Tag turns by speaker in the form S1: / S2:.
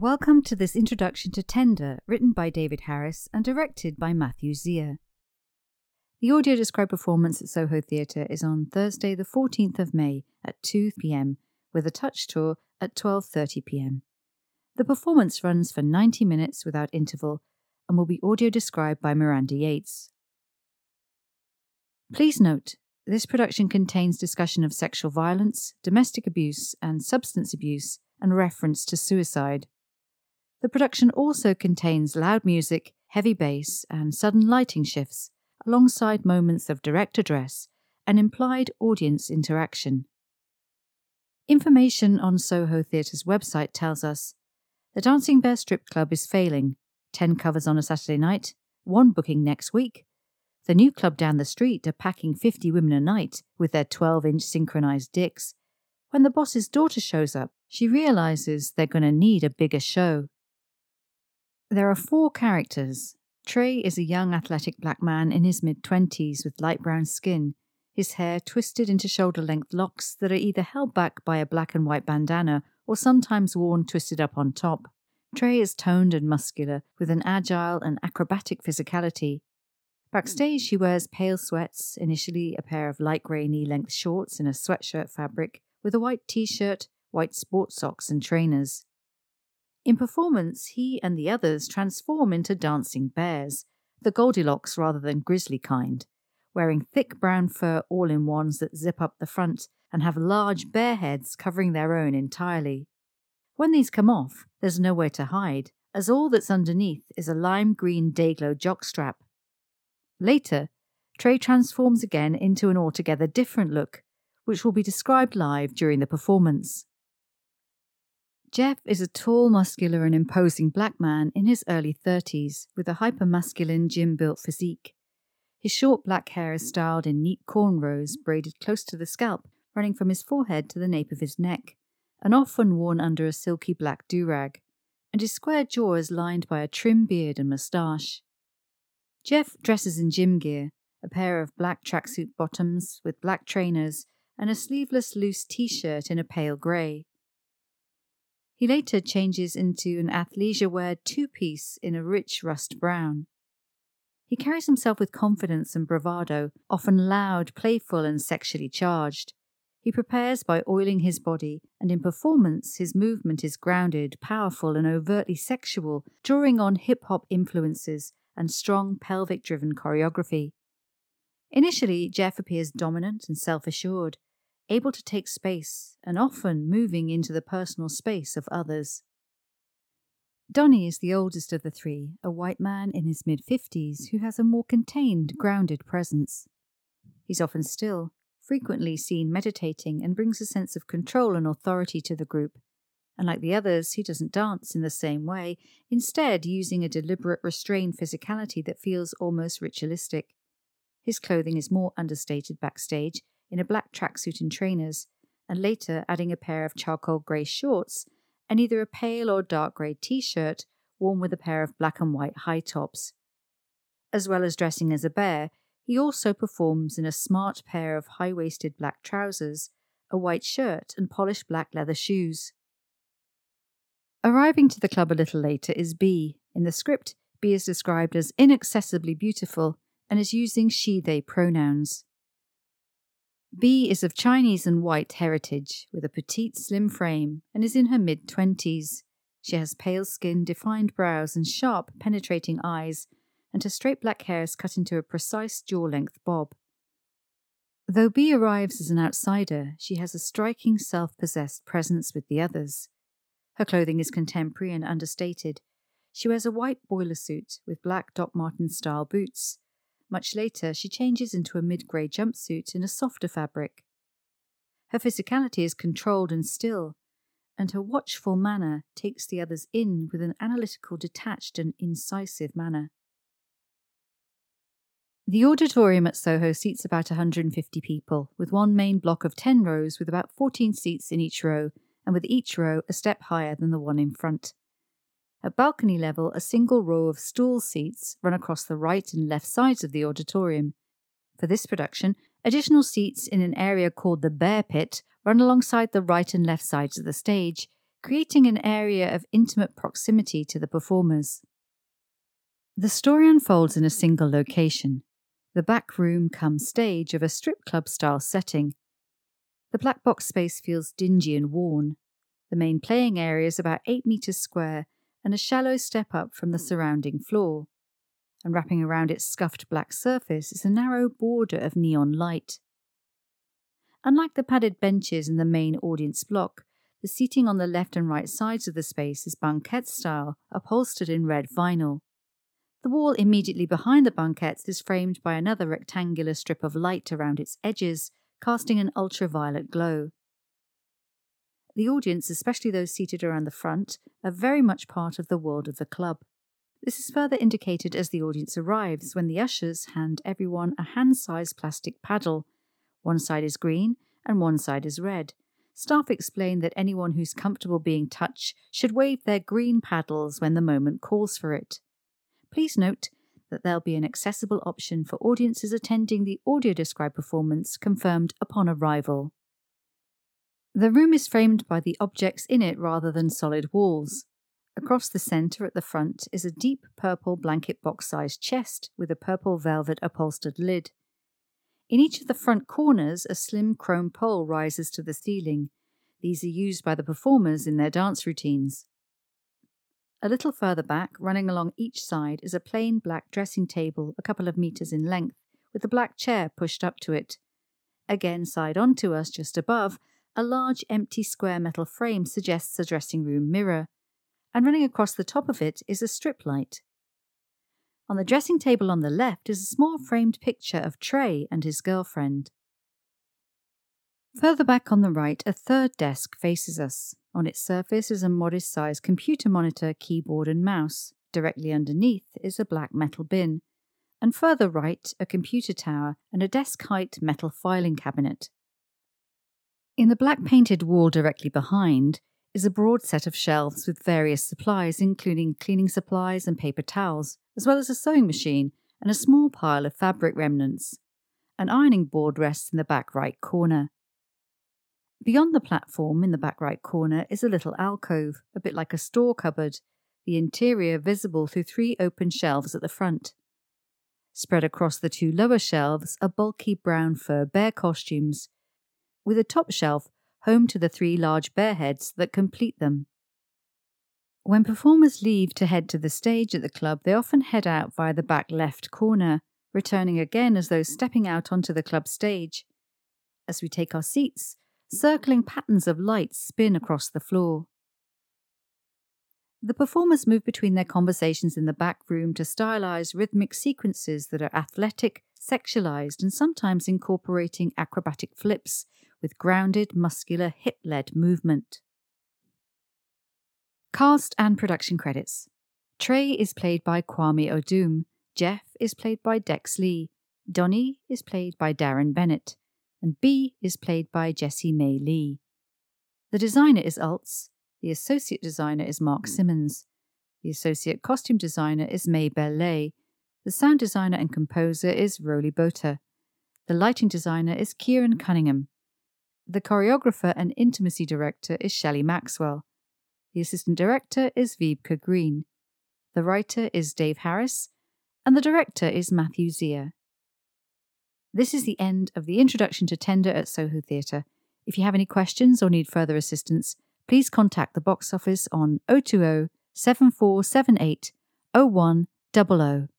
S1: Welcome to this introduction to Tender, written by David Harris and directed by Matthew Zia. The audio-described performance at Soho Theatre is on Thursday the 14th of May at 2 p.m, with a touch tour at 12:30 p.m. The performance runs for 90 minutes without interval and will be audio-described by Miranda Yates. Please note, this production contains discussion of sexual violence, domestic abuse and substance abuse, and reference to suicide. The production also contains loud music, heavy bass, and sudden lighting shifts, alongside moments of direct address and implied audience interaction. Information on Soho Theatre's website tells us the Dancing Bear Strip Club is failing, 10 covers on a Saturday night, 1 booking next week. The new club down the street are packing 50 women a night with their 12-inch synchronized dicks. When the boss's daughter shows up, she realizes they're going to need a bigger show. There are 4 characters. Trey is a young athletic black man in his mid-20s with light brown skin, his hair twisted into shoulder-length locks that are either held back by a black and white bandana or sometimes worn twisted up on top. Trey is toned and muscular, with an agile and acrobatic physicality. Backstage, he wears pale sweats, initially a pair of light grey knee-length shorts in a sweatshirt fabric, with a white t-shirt, white sports socks and trainers. In performance, he and the others transform into dancing bears, the Goldilocks rather than grizzly kind, wearing thick brown fur all-in-ones that zip up the front and have large bear heads covering their own entirely. When these come off, there's nowhere to hide, as all that's underneath is a lime green Dayglow jockstrap. Later, Trey transforms again into an altogether different look, which will be described live during the performance. Jeff is a tall, muscular and imposing black man in his early 30s with a hyper-masculine, gym-built physique. His short black hair is styled in neat cornrows braided close to the scalp, running from his forehead to the nape of his neck, and often worn under a silky black do-rag, and his square jaw is lined by a trim beard and moustache. Jeff dresses in gym gear, a pair of black tracksuit bottoms with black trainers and a sleeveless loose t-shirt in a pale grey. He later changes into an athleisure-wear two-piece in a rich rust brown. He carries himself with confidence and bravado, often loud, playful and sexually charged. He prepares by oiling his body, and in performance his movement is grounded, powerful and overtly sexual, drawing on hip-hop influences and strong pelvic-driven choreography. Initially, Jeff appears dominant and self-assured, able to take space and often moving into the personal space of others. Donnie is the oldest of the 3, a white man in his mid-50s who has a more contained, grounded presence. He's often still, frequently seen meditating, and brings a sense of control and authority to the group. And like the others, he doesn't dance in the same way, instead using a deliberate, restrained physicality that feels almost ritualistic. His clothing is more understated backstage, in a black tracksuit and trainers, and later adding a pair of charcoal grey shorts and either a pale or dark grey t-shirt worn with a pair of black and white high tops. As well as dressing as a bear, he also performs in a smart pair of high-waisted black trousers, a white shirt and polished black leather shoes. Arriving to the club a little later is B. In the script, B is described as inaccessibly beautiful and is using she-they pronouns. B is of Chinese and white heritage, with a petite, slim frame, and is in her mid-20s. She has pale skin, defined brows, and sharp, penetrating eyes, and her straight black hair is cut into a precise jaw-length bob. Though B arrives as an outsider, she has a striking self-possessed presence with the others. Her clothing is contemporary and understated. She wears a white boiler suit with black Doc Martens-style boots. Much later, she changes into a mid-grey jumpsuit in a softer fabric. Her physicality is controlled and still, and her watchful manner takes the others in with an analytical, detached and incisive manner. The auditorium at Soho seats about 150 people, with one main block of 10 rows with about 14 seats in each row, and with each row a step higher than the one in front. At balcony level, a single row of stool seats run across the right and left sides of the auditorium. For this production, additional seats in an area called the Bear Pit run alongside the right and left sides of the stage, creating an area of intimate proximity to the performers. The story unfolds in a single location, the back room cum stage of a strip club-style setting. The black box space feels dingy and worn. The main playing area is about 8 meters square and a shallow step up from the surrounding floor. And wrapping around its scuffed black surface is a narrow border of neon light. Unlike the padded benches in the main audience block, the seating on the left and right sides of the space is banquette style, upholstered in red vinyl. The wall immediately behind the banquettes is framed by another rectangular strip of light around its edges, casting an ultraviolet glow. The audience, especially those seated around the front, are very much part of the world of the club. This is further indicated as the audience arrives when the ushers hand everyone a hand-sized plastic paddle. One side is green and one side is red. Staff explain that anyone who's comfortable being touched should wave their green paddles when the moment calls for it. Please note that there'll be an accessible option for audiences attending the audio-described performance confirmed upon arrival. The room is framed by the objects in it rather than solid walls. Across the centre at the front is a deep purple blanket box-sized chest with a purple velvet upholstered lid. In each of the front corners, a slim chrome pole rises to the ceiling. These are used by the performers in their dance routines. A little further back, running along each side, is a plain black dressing table a couple of meters in length, with a black chair pushed up to it. Again, side on to us, just above, a large empty square metal frame suggests a dressing room mirror, and running across the top of it is a strip light. On the dressing table on the left is a small framed picture of Trey and his girlfriend. Further back on the right, a third desk faces us. On its surface is a modest-sized computer monitor, keyboard and mouse. Directly underneath is a black metal bin, and further right, a computer tower and a desk-height metal filing cabinet. In the black painted wall directly behind is a broad set of shelves with various supplies, including cleaning supplies and paper towels, as well as a sewing machine and a small pile of fabric remnants. An ironing board rests in the back right corner. Beyond the platform in the back right corner is a little alcove, a bit like a store cupboard, the interior visible through 3 open shelves at the front. Spread across the 2 lower shelves are bulky brown fur bear costumes, with a top shelf home to the 3 large bear heads that complete them. When performers leave to head to the stage at the club, they often head out via the back left corner, returning again as though stepping out onto the club stage. As we take our seats, circling patterns of light spin across the floor. The performers move between their conversations in the back room to stylized rhythmic sequences that are athletic, sexualized, and sometimes incorporating acrobatic flips with grounded, muscular, hip-led movement. Cast and production credits. Trey is played by Kwame Odum. Jeff is played by Dex Lee. Donnie is played by Darren Bennett. And B is played by Jessie May Lee. The designer is Altz. The associate designer is Mark Simmons. The associate costume designer is May Bellay. The sound designer and composer is Roly Bota. The lighting designer is Kieran Cunningham. The choreographer and intimacy director is Shelley Maxwell. The assistant director is Wiebke Green. The writer is Dave Harris. And the director is Matthew Zia. This is the end of the introduction to Tender at Soho Theatre. If you have any questions or need further assistance, please contact the box office on 020 7478 0100.